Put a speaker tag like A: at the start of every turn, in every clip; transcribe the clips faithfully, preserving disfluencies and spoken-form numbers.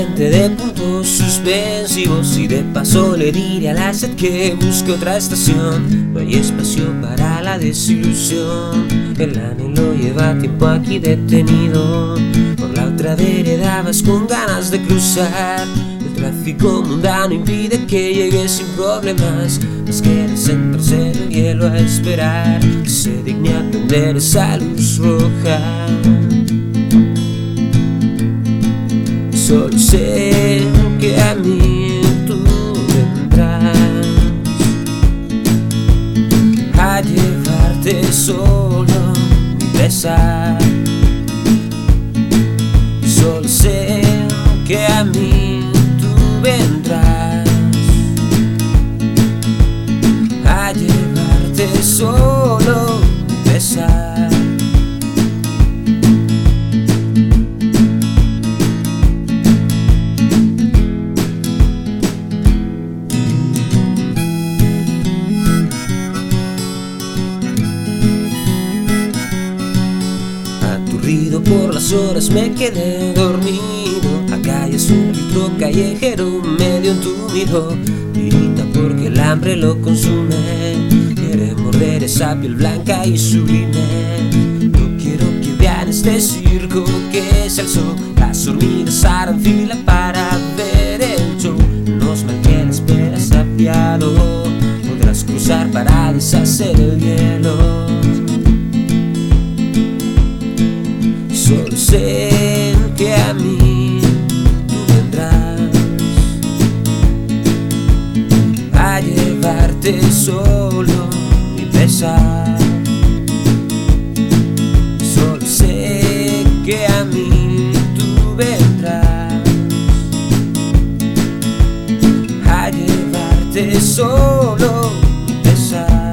A: mente de puntos suspensivos y de paso le diré a la sed que busque otra estación. No hay espacio para la desilusión, el anhelo lleva tiempo aquí detenido. Por la otra vereda vas con ganas de cruzar, el tráfico mundano impide que llegues sin problemas. Más quieres sentarse en el hielo a esperar que se digne a prender esa luz roja. Solo sé que a mí tú vendrás a llevarte solo mi pesar. Solo sé que a mí tú vendrás a llevarte solo mi pesar. Por las horas me quedé dormido. Acá ya es un grito callejero medio entumido. Grita porque el hambre lo consume. Quiere morder esa piel blanca y sublime. No quiero que vean este circo que se alzó. Las hormigas harán fila para ver el show. Menos mal que la espera se ha apiado. Podrás cruzar para deshacer el hielo. Solo sé que a mí tú vendrás a llevarte solo mi pesar. Solo sé que a mí tú vendrás a llevarte solo mi pesar.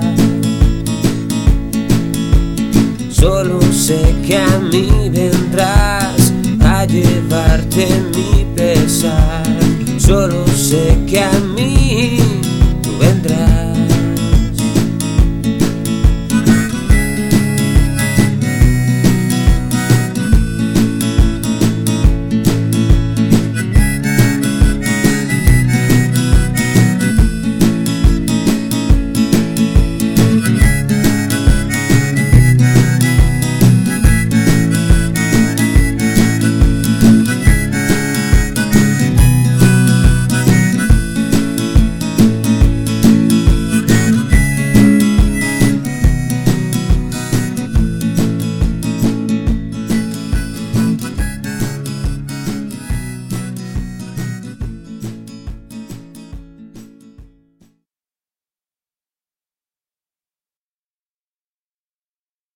A: Solo sé que a mí vendrás a llevarte mi pesar. Solo sé que a mí